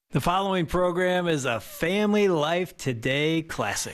The following program is a Family Life Today classic.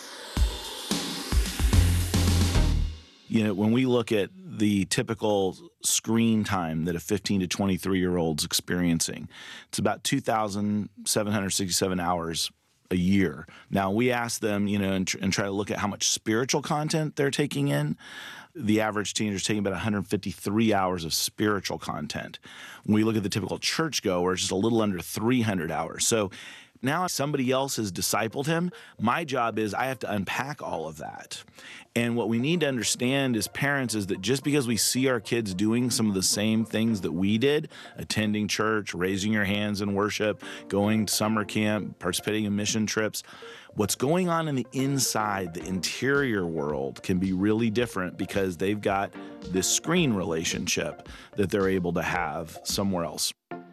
You know, when we look at the typical screen time that a 15 to 23-year-old's experiencing, it's about 2,767 hours a year. Now, we ask them, and try to look at how much spiritual content they're taking in. The average teenager is taking about 153 hours of spiritual content. When we look at the typical churchgoer, it's just a little under 300 hours. So now somebody else has discipled him. My job is I have to unpack all of that. And what we need to understand as parents is that just because we see our kids doing some of the same things that we did, attending church, raising your hands in worship, going to summer camp, participating in mission trips, what's going on in the inside, the interior world, can be really different because they've got this screen relationship that they're able to have somewhere else.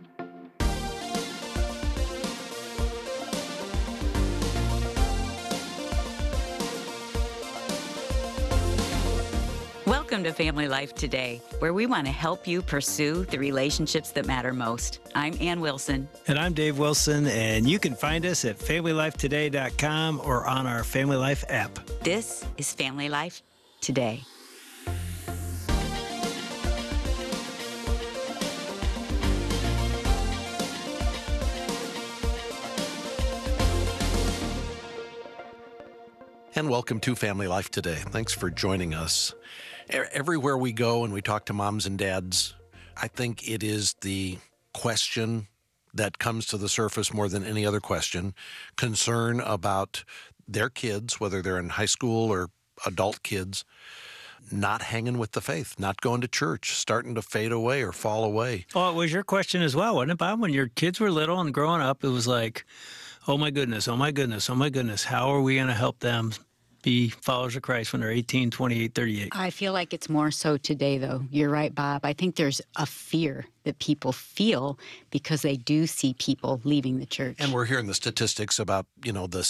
Welcome to Family Life Today, where we want to help you pursue the relationships that matter most. I'm Ann Wilson. And I'm Dave Wilson, and you can find us at FamilyLifeToday.com or on our Family Life app. This is Family Life Today. And welcome to Family Life Today. Thanks for joining us. Everywhere we go and we talk to moms and dads, I think it is the question that comes to the surface more than any other question, concern about their kids, whether they're in high school or adult kids, not hanging with the faith, not going to church, starting to fade away or fall away. Oh, it was your question as well, wasn't it, Bob? When your kids were little and growing up, it was like, oh my goodness, oh my goodness, oh my goodness, how are we going to help them be followers of Christ when they're 18, 28, 38? I feel like it's more so today, though. You're right, Bob. I think there's a fear that people feel because they do see people leaving the church. And we're hearing the statistics about, the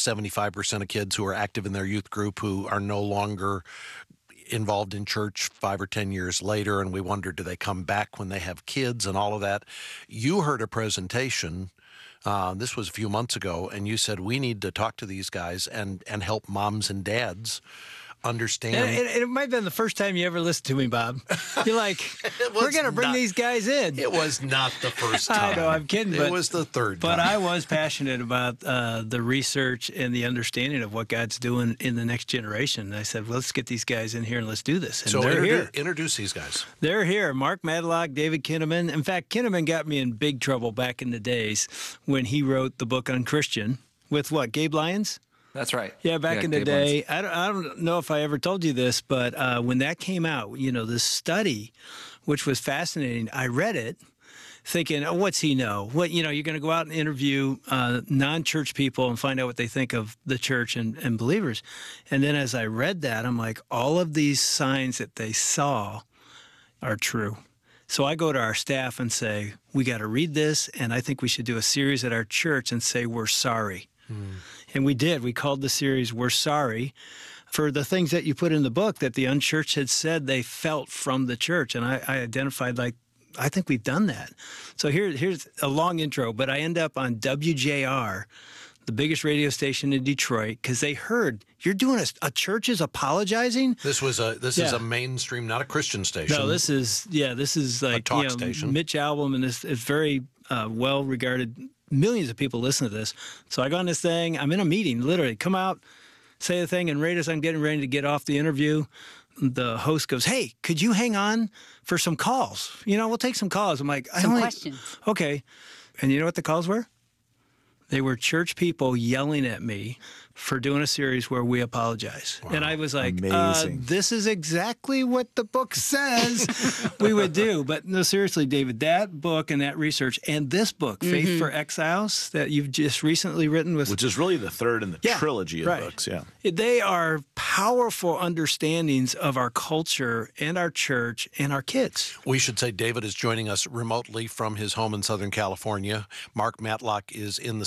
75% of kids who are active in their youth group who are no longer involved in church 5 or 10 years later, and we wonder, do they come back when they have kids and all of that? You heard a presentation, this was a few months ago, and you said we need to talk to these guys and help moms and dads understand. And it might have been the first time you ever listened to me, Bob. You're like, we're going to bring these guys in. It was not the first time. I know, I'm kidding. It was the third time. But I was passionate about the research and the understanding of what God's doing in the next generation. And I said, well, let's get these guys in here and let's do this. And so they're here. Introduce these guys. They're here. Mark Matlock, David Kinnaman. In fact, Kinnaman got me in big trouble back in the days when he wrote the book on Christian with what, Gabe Lyons? That's right. Yeah, back in the day. I don't know if I ever told you this, but when that came out, this study, which was fascinating, I read it thinking, oh, what's he know? You're going to go out and interview non-church people and find out what they think of the church and believers. And then as I read that, I'm like, all of these signs that they saw are true. So I go to our staff and say, we got to read this, and I think we should do a series at our church and say, we're sorry. And we did. We called the series We're Sorry for the things that you put in the book that the unchurched had said they felt from the church. And I identified, I think we've done that. So here's a long intro, but I end up on WJR, the biggest radio station in Detroit, because they heard, you're doing a church is apologizing? This is a mainstream, not a Christian station. No, this is like a talk station. Mitch Albom, and it's very well-regarded. Millions of people listen to this. So I go on this thing. I'm in a meeting, literally. Come out, say the thing, and right as I'm getting ready to get off the interview, the host goes, hey, could you hang on for some calls? We'll take some calls. I'm like, some questions. Okay. And you know what the calls were? They were church people yelling at me for doing a series where we apologize. Wow, and I was like, this is exactly what the book says we would do. But no, seriously, David, that book and that research and this book, Faith for Exiles, that you've just recently written with... Which is really the third in the trilogy of books, They are powerful understandings of our culture and our church and our kids. We should say David is joining us remotely from his home in Southern California. Mark Matlock is in the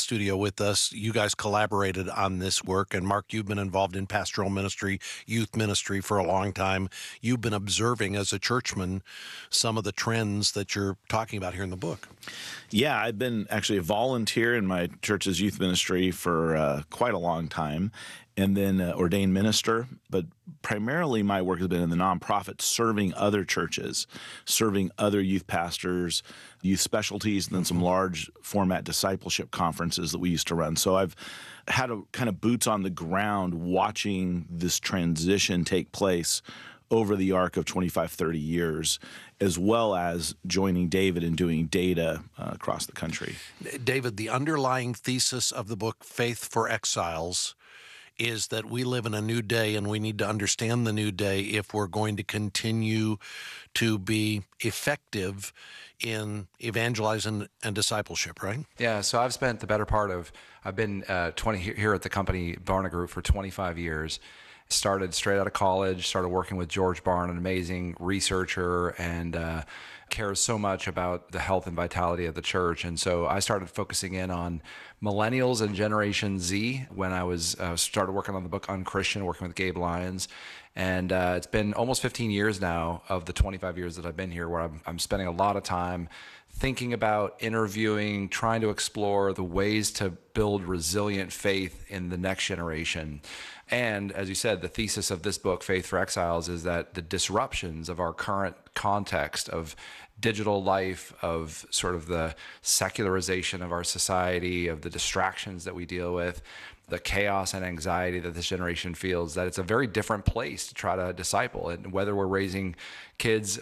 studio with us. You guys collaborated on this work. And Mark, you've been involved in pastoral ministry, youth ministry for a long time. You've been observing as a churchman some of the trends that you're talking about here in the book. Yeah, I've been actually a volunteer in my church's youth ministry for quite a long time, and then ordained minister. But primarily my work has been in the nonprofit, serving other churches, serving other youth pastors, youth specialties, and then some large format discipleship conferences that we used to run. So I've had a kind of boots on the ground watching this transition take place over the arc of 25, 30 years, as well as joining David and doing data across the country. David, the underlying thesis of the book, Faith for Exiles, is that we live in a new day and we need to understand the new day if we're going to continue to be effective in evangelizing and discipleship, right? Yeah, so I've spent the better part of, I've been here at the company Barna Group for 25 years. Started straight out of college, started working with George Barna, an amazing researcher, and cares so much about the health and vitality of the church. And so I started focusing in on millennials and Generation Z when I was started working on the book Unchristian, working with Gabe Lyons. And it's been almost 15 years now of the 25 years that I've been here where I'm spending a lot of time thinking about, interviewing, trying to explore the ways to build resilient faith in the next generation. And as you said, the thesis of this book, Faith for Exiles, is that the disruptions of our current context of digital life, of sort of the secularization of our society, of the distractions that we deal with, the chaos and anxiety that this generation feels, that it's a very different place to try to disciple. And whether we're raising kids,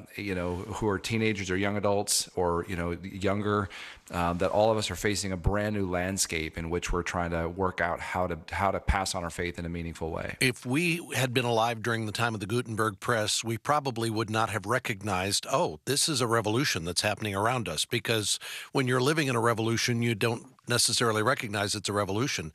who are teenagers or young adults or, younger, that all of us are facing a brand new landscape in which we're trying to work out how to pass on our faith in a meaningful way. If we had been alive during the time of the Gutenberg Press, we probably would not have recognized, oh, this is a revolution that's happening around us, because when you're living in a revolution, you don't necessarily recognize it's a revolution.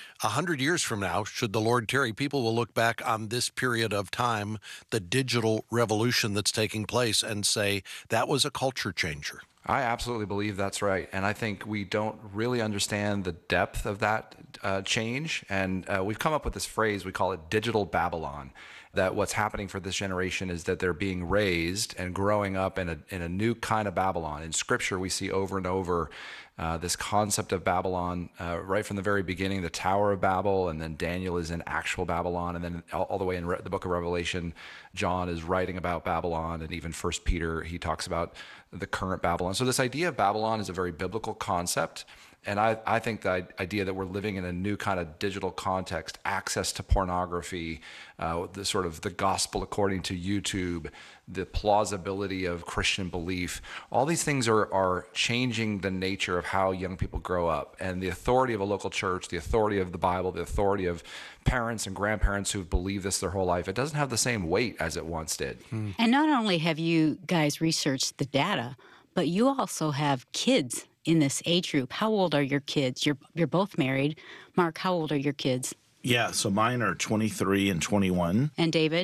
100 years from now, should the Lord tarry, people will look back on this period of time, the digital revolution that's taking place, and say, that was a culture changer. I absolutely believe that's right. And I think we don't really understand the depth of that change. And we've come up with this phrase, we call it digital Babylon, that what's happening for this generation is that they're being raised and growing up in a new kind of Babylon. In Scripture, we see over and over this concept of Babylon right from the very beginning, the Tower of Babel, and then Daniel is in actual Babylon, and then all the way in the book of Revelation, John is writing about Babylon, and even First Peter, he talks about the current Babylon. So this idea of Babylon is a very biblical concept. And I think the idea that we're living in a new kind of digital context, access to pornography, the sort of the gospel according to YouTube, the plausibility of Christian belief, all these things are changing the nature of how young people grow up. And the authority of a local church, the authority of the Bible, the authority of parents and grandparents who've believed this their whole life, it doesn't have the same weight as it once did. And not only have you guys researched the data, but you also have kids in this age group. How old are your kids? You're both married. Mark, how old are your kids? Yeah, so mine are 23 and 21. And David?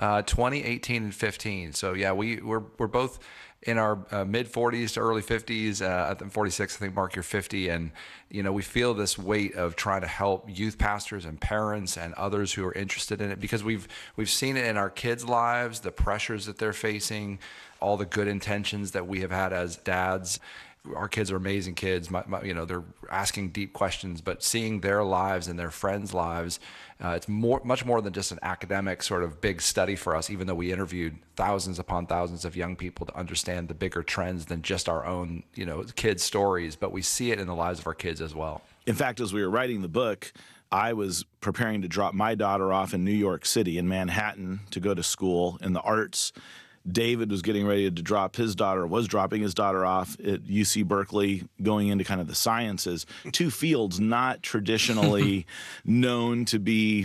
20, 18, and 15. So yeah, we're both in our mid 40s to early 50s. I'm 46. I think, Mark, you're 50. And, we feel this weight of trying to help youth pastors and parents and others who are interested in it, because we've seen it in our kids' lives, the pressures that they're facing, all the good intentions that we have had as dads. Our kids are amazing kids. They're asking deep questions, but seeing their lives and their friends' lives, it's much more than just an academic sort of big study for us, even though we interviewed thousands upon thousands of young people to understand the bigger trends than just our own, kids' stories, but we see it in the lives of our kids as well. In fact, as we were writing the book, I was preparing to drop my daughter off in New York City, in Manhattan, to go to school in the arts. David was getting ready to was dropping his daughter off at UC Berkeley, going into kind of the sciences, two fields not traditionally known to be,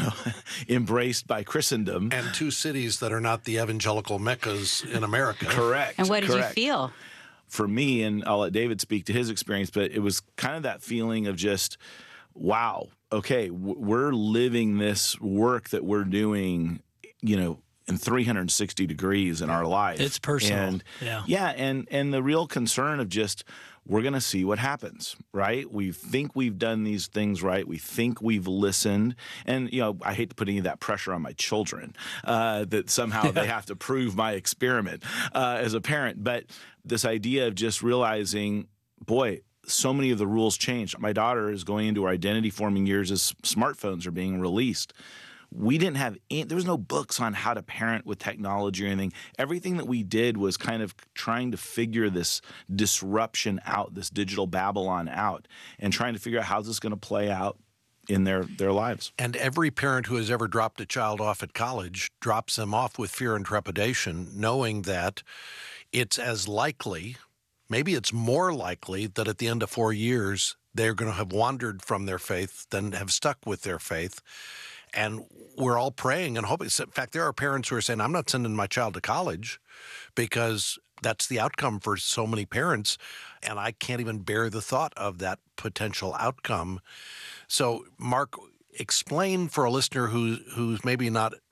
embraced by Christendom. And two cities that are not the evangelical meccas in America. Correct. And what did you feel? For me, and I'll let David speak to his experience, but it was kind of that feeling of just, wow, okay, we're living this work that we're doing, in 360 degrees in our life. It's personal. And yeah, and the real concern of just, we're going to see what happens, right? We think we've done these things right. We think we've listened. And, I hate to put any of that pressure on my children, that somehow they have to prove my experiment as a parent. But this idea of just realizing, boy, so many of the rules changed. My daughter is going into her identity forming years as smartphones are being released. We didn't have there was no books on how to parent with technology or anything. Everything that we did was kind of trying to figure this disruption out, this digital Babylon out, and trying to figure out how's this going to play out in their lives. And every parent who has ever dropped a child off at college drops them off with fear and trepidation, knowing that it's as likely, maybe it's more likely, that at the end of 4 years they're going to have wandered from their faith than have stuck with their faith. And we're all praying and hoping. In fact, there are parents who are saying, I'm not sending my child to college because that's the outcome for so many parents, and I can't even bear the thought of that potential outcome. So, Mark, explain for a listener who's maybe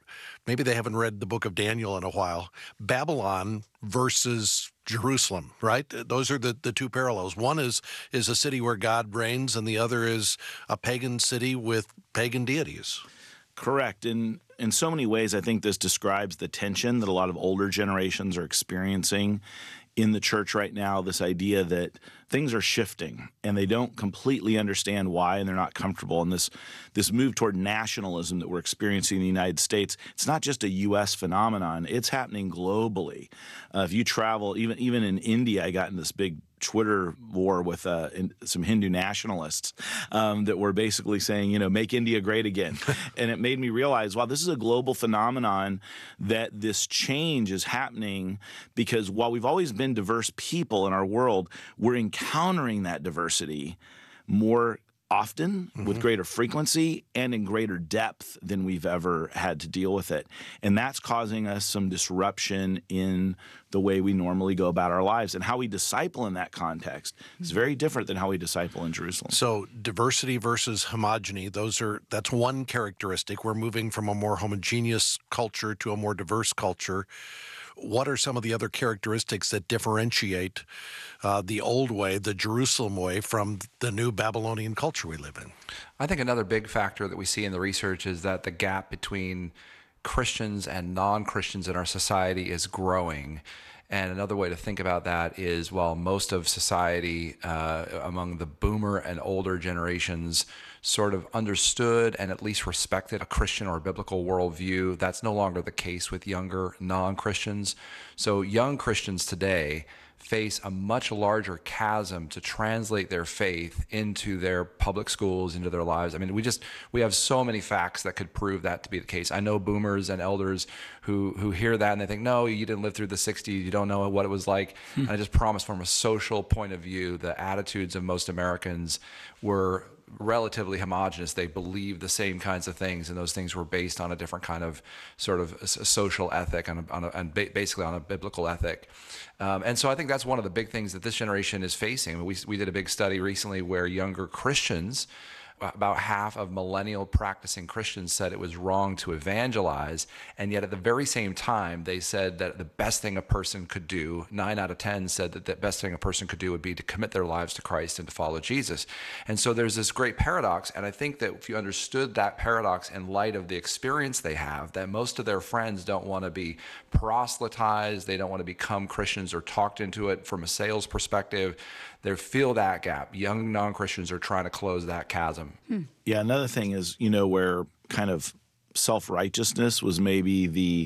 they haven't read the book of Daniel in a while, Babylon versus Jerusalem, right? Those are the two parallels. One is a city where God reigns, and the other is a pagan city with pagan deities. Correct. In so many ways, I think this describes the tension that a lot of older generations are experiencing in the church right now, this idea that things are shifting and they don't completely understand why, and they're not comfortable. And this move toward nationalism that we're experiencing in the United States, it's not just a U.S. phenomenon. It's happening globally. If you travel, even in India, I got in this big Twitter war with some Hindu nationalists that were basically saying, make India great again. And it made me realize, wow, this is a global phenomenon, that this change is happening because while we've always been diverse people in our world, we're encountering that diversity more often, with greater frequency and in greater depth than we've ever had to deal with it. And that's causing us some disruption in the way we normally go about our lives. And how we disciple in that context is very different than how we disciple in Jerusalem. So diversity versus homogeny, that's one characteristic. We're moving from a more homogeneous culture to a more diverse culture. What are some of the other characteristics that differentiate the old way, the Jerusalem way, from the new Babylonian culture we live in? I think another big factor that we see in the research is that the gap between Christians and non-Christians in our society is growing. And another way to think about that is, while most of society among the boomer and older generations sort of understood and at least respected a Christian or a biblical worldview, that's no longer the case with younger non-Christians. So young Christians today face a much larger chasm to translate their faith into their public schools, into their lives. I mean, we have so many facts that could prove that to be the case. I know boomers and elders who hear that and they think, no, you didn't live through the 60s, you don't know what it was like. And I just promise, from a social point of view, the attitudes of most Americans were relatively homogenous. They believed the same kinds of things, and those things were based on a different kind of sort of a social ethic and basically on a biblical ethic. And so I think that's one of the big things that this generation is facing. We did a big study recently where younger Christians, about half of millennial practicing Christians, said it was wrong to evangelize, and yet at the very same time they said that the best thing a person could do, 9 out of 10 said that the best thing a person could do would be to commit their lives to Christ and to follow Jesus. And so there's this great paradox, and I think that if you understood that paradox in light of the experience they have, that most of their friends don't want to be proselytized, they don't want to become Christians or talked into it from a sales perspective. They feel that gap. Young non-Christians are trying to close that chasm. Yeah, another thing is, where kind of self-righteousness was maybe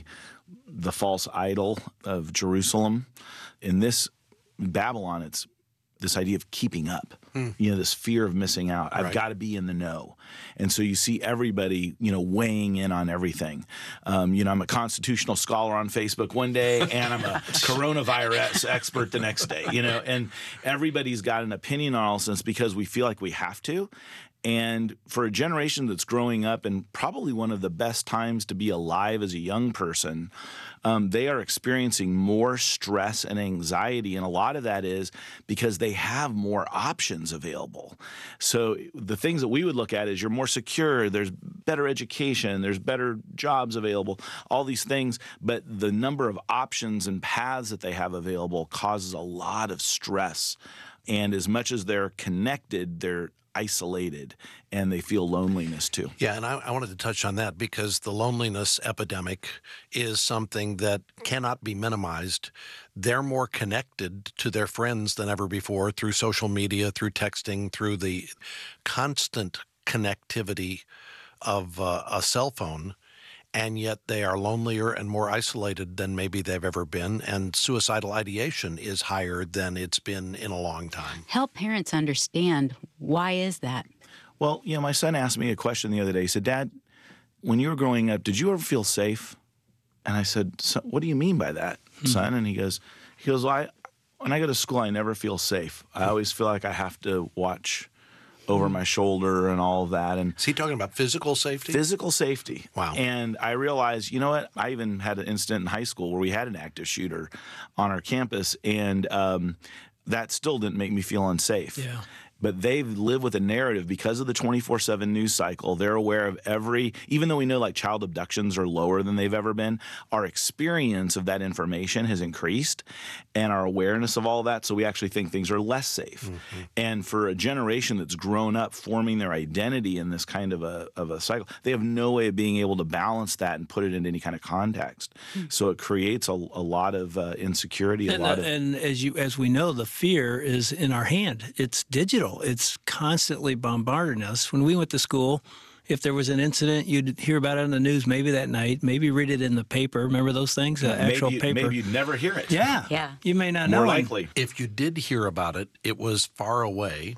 the false idol of Jerusalem. In this Babylon, it's this idea of keeping up, this fear of missing out. I've got to be in the know. And so you see everybody, weighing in on everything. I'm a constitutional scholar on Facebook one day, and I'm a coronavirus expert the next day, and everybody's got an opinion on all this because we feel like we have to. And for a generation that's growing up and probably one of the best times to be alive as a young person, they are experiencing more stress and anxiety. And a lot of that is because they have more options available. So the things that we would look at is you're more secure, there's better education, there's better jobs available, all these things. But the number of options and paths that they have available causes a lot of stress. And as much as they're connected, they're isolated, and they feel loneliness too. Yeah, and I wanted to touch on that because the loneliness epidemic is something that cannot be minimized. They're more connected to their friends than ever before through social media, through texting, through the constant connectivity of a cell phone. And yet they are lonelier and more isolated than maybe they've ever been. And suicidal ideation is higher than it's been in a long time. Help parents understand, why is that? Well, my son asked me a question the other day. He said, Dad, when you were growing up, did you ever feel safe? And I said, so, what do you mean by that, son? And he goes, well, when I go to school, I never feel safe. I always feel like I have to watch over my shoulder and all of that. And is he talking about physical safety? Physical safety. Wow. And I realized, you know what? I even had an incident in high school where we had an active shooter on our campus, and that still didn't make me feel unsafe. Yeah. But they've lived with a narrative because of the 24/7 news cycle. They're aware of even though we know like child abductions are lower than they've ever been, our experience of that information has increased and our awareness of all that. So we actually think things are less safe. Mm-hmm. And for a generation that's grown up forming their identity in this kind of a cycle, they have no way of being able to balance that and put it in any kind of context. Mm-hmm. So it creates a lot of insecurity. And as we know, the fear is in our hand. It's digital. It's constantly bombarding us. When we went to school, if there was an incident, you'd hear about it on the news maybe that night, maybe read it in the paper. Remember those things? Actual paper. Maybe you'd never hear it. Yeah. You may not know. More likely. If you did hear about it, it was far away,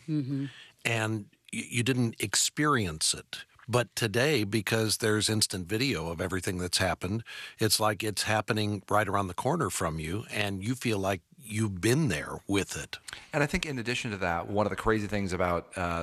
and you didn't experience it. But today, because there's instant video of everything that's happened, it's like it's happening right around the corner from you, and you feel like you've been there with it. And I think in addition to that, one of the crazy things about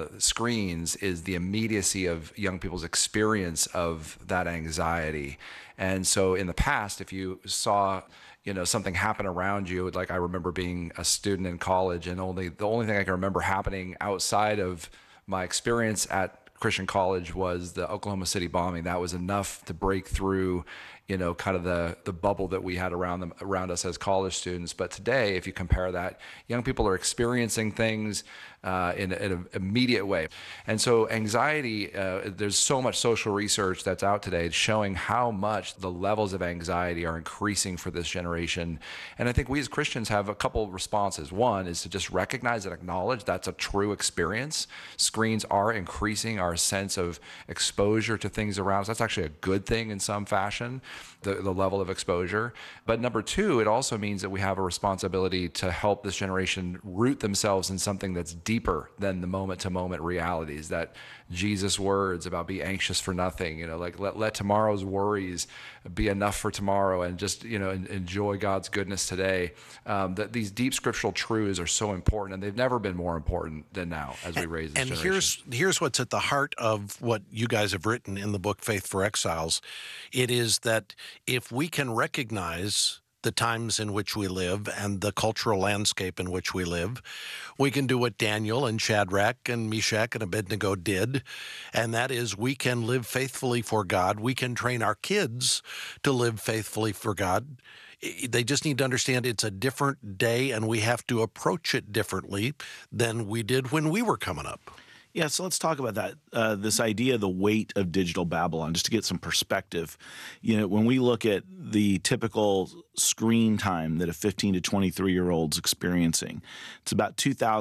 screens is the immediacy of young people's experience of that anxiety. And so in the past, if you saw something happen around you, like I remember being a student in college, and the only thing I can remember happening outside of my experience at Christian college was the Oklahoma City bombing. That was enough to break through, kind of the bubble that we had around us as college students. But today, if you compare that, young people are experiencing things in an immediate way. And so anxiety, there's so much social research that's out today showing how much the levels of anxiety are increasing for this generation. And I think we as Christians have a couple of responses. One is to just recognize and acknowledge that's a true experience. Screens are increasing our sense of exposure to things around us. That's actually a good thing in some fashion, the level of exposure. But number two, it also means that we have a responsibility to help this generation root themselves in something that's deeper than the moment-to-moment realities, that Jesus' words about be anxious for nothing, like let tomorrow's worries be enough for tomorrow, and just, enjoy God's goodness today. That these deep scriptural truths are so important, and they've never been more important than now as we raise this generation. And here's what's at the heart of what you guys have written in the book, Faith for Exiles. It is that if we can recognize the times in which we live and the cultural landscape in which we live, we can do what Daniel and Shadrach and Meshach and Abednego did, and that is we can live faithfully for God. We can train our kids to live faithfully for God. They just need to understand it's a different day, and we have to approach it differently than we did when we were coming up. Yeah, so let's talk about that, this idea of the weight of digital Babylon, just to get some perspective. When we look at the typical screen time that a 15 to 23-year-old's experiencing, it's about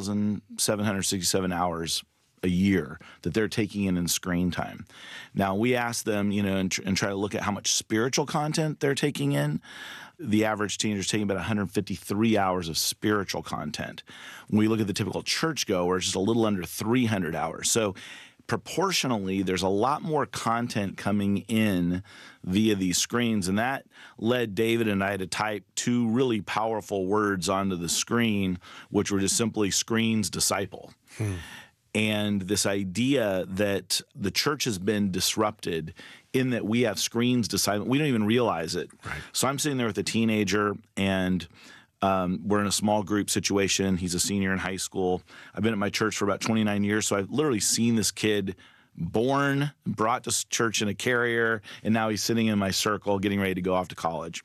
2,767 hours a year that they're taking in screen time. Now, we ask them, and try to look at how much spiritual content they're taking in. The average teenager is taking about 153 hours of spiritual content. When we look at the typical churchgoer, it's just a little under 300 hours. So proportionally, there's a lot more content coming in via these screens, and that led David and I to type two really powerful words onto the screen, which were just simply screens disciple. and this idea that the church has been disrupted in that we have screens deciding, we don't even realize it. Right. So I'm sitting there with a teenager, and we're in a small group situation. He's a senior in high school. I've been at my church for about 29 years, so I've literally seen this kid born, brought to church in a carrier, and now he's sitting in my circle getting ready to go off to college.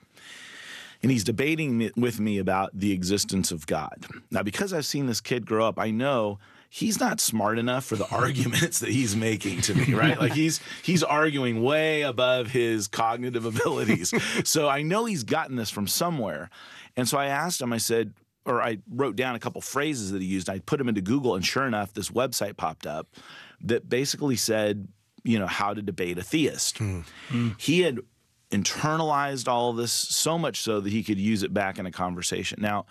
And he's debating with me about the existence of God. Now, because I've seen this kid grow up, I know he's not smart enough for the arguments that he's making to me, right? Like he's arguing way above his cognitive abilities. So I know he's gotten this from somewhere. And so I asked him, I wrote down a couple phrases that he used. I put them into Google, and sure enough, this website popped up that basically said, how to debate a theist. He had internalized all of this so much so that he could use it back in a conversation. Now,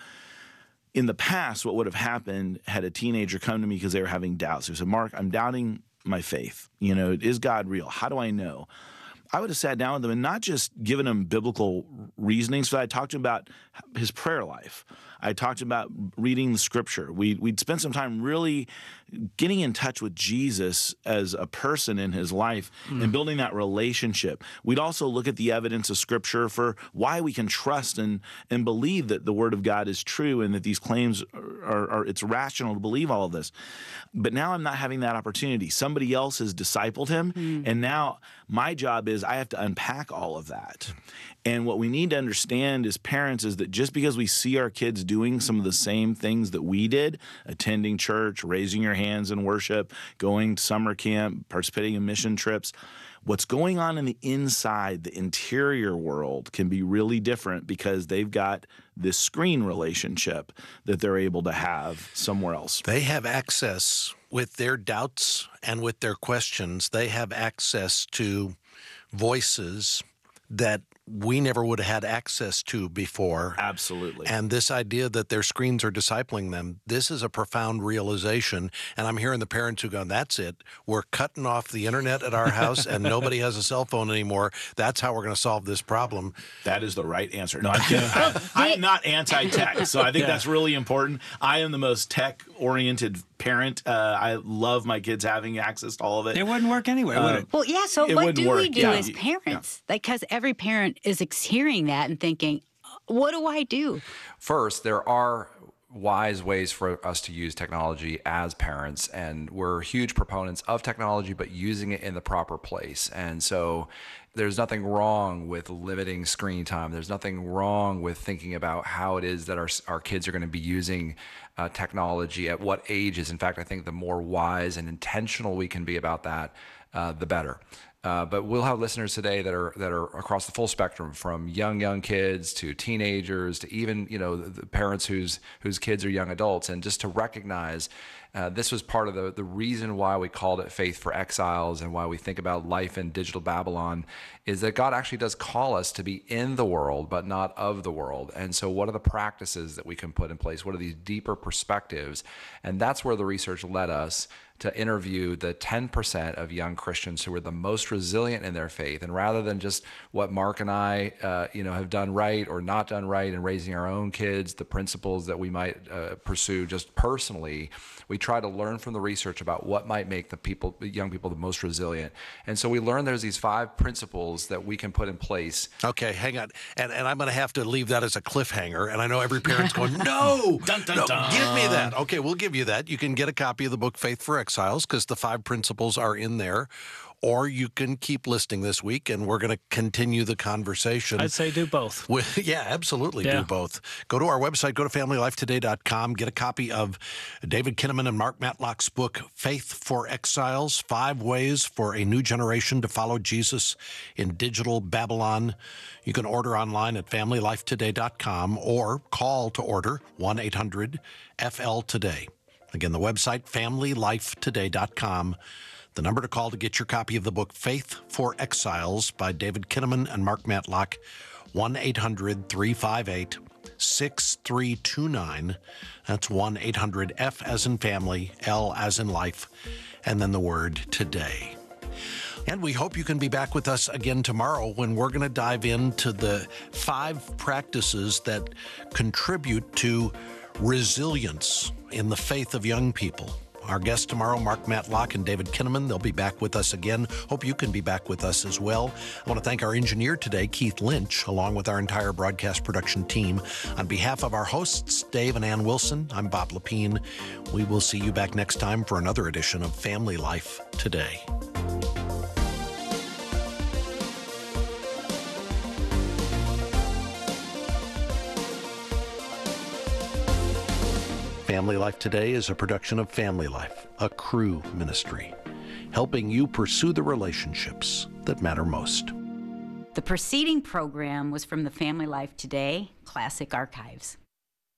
in the past, what would have happened had a teenager come to me because they were having doubts. They said, Mark, I'm doubting my faith. Is God real? How do I know? I would have sat down with them and not just given him biblical reasonings, but I talked to him about his prayer life. I talked about reading the scripture. We'd spent some time really getting in touch with Jesus as a person in his life and building that relationship. We'd also look at the evidence of scripture for why we can trust and believe that the word of God is true and that these claims are it's rational to believe all of this. But now I'm not having that opportunity. Somebody else has discipled him, and now my job is I have to unpack all of that. And what we need to understand as parents is that just because we see our kids doing some of the same things that we did, attending church, raising your hands in worship, going to summer camp, participating in mission trips, what's going on in the inside, the interior world, can be really different because they've got this screen relationship that they're able to have somewhere else. They have access with their doubts and with their questions. They have access to voices that we never would have had access to before. Absolutely. And this idea that their screens are discipling them, this is a profound realization. And I'm hearing the parents who go, that's it. We're cutting off the internet at our house and nobody has a cell phone anymore. That's how we're going to solve this problem. That is the right answer. No, I'm kidding. I'm not anti-tech, so I think that's really important. I am the most tech-oriented parent. I love my kids having access to all of it. It wouldn't work anyway, would it? Well, yeah, so It what wouldn't do we work. do Yeah. as parents? Because every parent is hearing that and thinking, what do I do? First, there are wise ways for us to use technology as parents, and we're huge proponents of technology, but using it in the proper place. And so there's nothing wrong with limiting screen time. There's nothing wrong with thinking about how it is that our kids are going to be using technology at what ages. In fact, I think the more wise and intentional we can be about that, the better. But we'll have listeners today that are across the full spectrum, from young kids to teenagers to even the parents whose kids are young adults, and just to recognize this was part of the reason why we called it Faith for Exiles and why we think about life in digital Babylon is that God actually does call us to be in the world, but not of the world. And so what are the practices that we can put in place? What are these deeper perspectives? And that's where the research led us to interview the 10% of young Christians who were the most resilient in their faith. And rather than just what Mark and I, have done right or not done right in raising our own kids, the principles that we might pursue just personally, we try to learn from the research about what might make the young people the most resilient. And so we learned there's these 5 principles that we can put in place. Okay, hang on. And I'm going to have to leave that as a cliffhanger. And I know every parent's going, no, Dun, dun, no, dun. give me that. Okay, we'll give you that. You can get a copy of the book Faith for Exiles because the 5 principles are in there. Or you can keep listening this week, and we're going to continue the conversation. I'd say do both. Yeah, absolutely Yeah. do both. Go to our website, go to familylifetoday.com, get a copy of David Kinnaman and Mark Matlock's book, Faith for Exiles, 5 Ways for a New Generation to Follow Jesus in Digital Babylon. You can order online at familylifetoday.com or call to order 1-800-FL-TODAY. Again, the website, familylifetoday.com. The number to call to get your copy of the book Faith for Exiles by David Kinnaman and Mark Matlock, 1-800-358-6329. That's 1-800-F as in family, L as in life, and then the word today. And we hope you can be back with us again tomorrow when we're going to dive into the 5 practices that contribute to resilience in the faith of young people. Our guests tomorrow, Mark Matlock and David Kinnaman, they'll be back with us again. Hope you can be back with us as well. I want to thank our engineer today, Keith Lynch, along with our entire broadcast production team. On behalf of our hosts, Dave and Ann Wilson, I'm Bob Lepine. We will see you back next time for another edition of Family Life Today. Family Life Today is a production of Family Life, a Cru ministry, helping you pursue the relationships that matter most. The preceding program was from the Family Life Today Classic Archives.